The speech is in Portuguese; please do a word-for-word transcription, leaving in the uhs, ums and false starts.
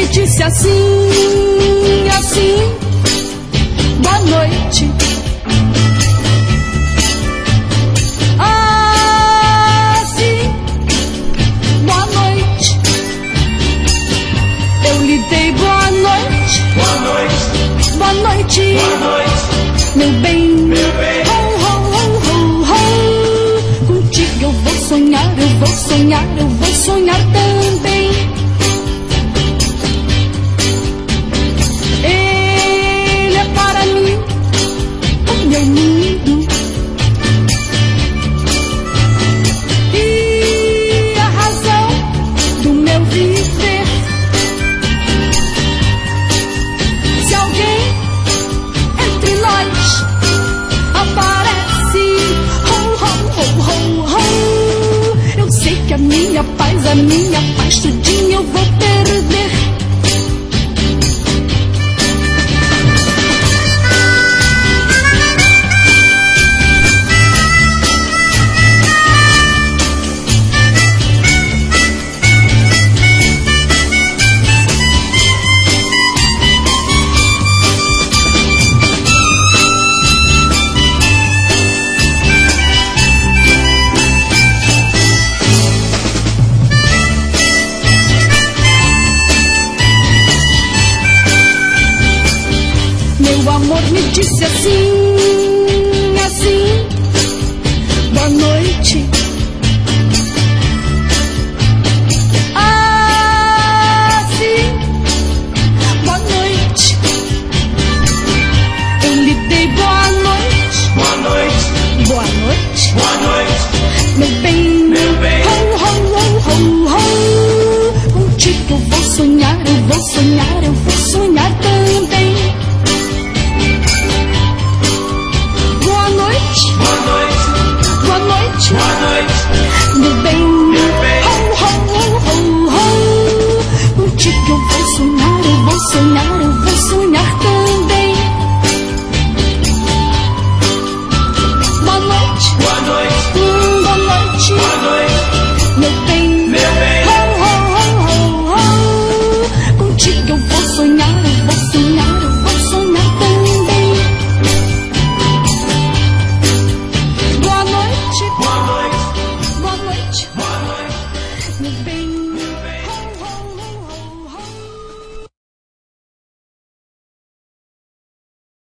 disse assim, assim, boa noite. Assim, boa noite. Eu lhe dei boa noite. Boa noite. Boa noite. Boa noite. Meu bem. Meu bem. Ho, ho, ho, ho, ho. Contigo eu vou sonhar, eu vou sonhar, eu vou sonhar também. Ele é para mim o meu mundo e a razão do meu viver. Se alguém entre nós aparece, ho, ho, ho, ho, ho, eu sei que a minha paz, a minha paz tudinho eu vou perder. Meu amor me disse assim, assim, boa noite. Assim, boa noite. Eu lhe dei boa noite. Boa noite. Boa noite. Boa noite. Meu bem. Meu bem. Ho, ho, ho, ho, ho. Contigo eu vou sonhar, eu vou sonhar, eu vou sonhar também. Boa noite. Boa noite. Boa noite. Boa noite. Meu bem. Meu bem. Ho, ho, ho, ho, ho. Contigo eu vou sonhar, eu vou sonhar,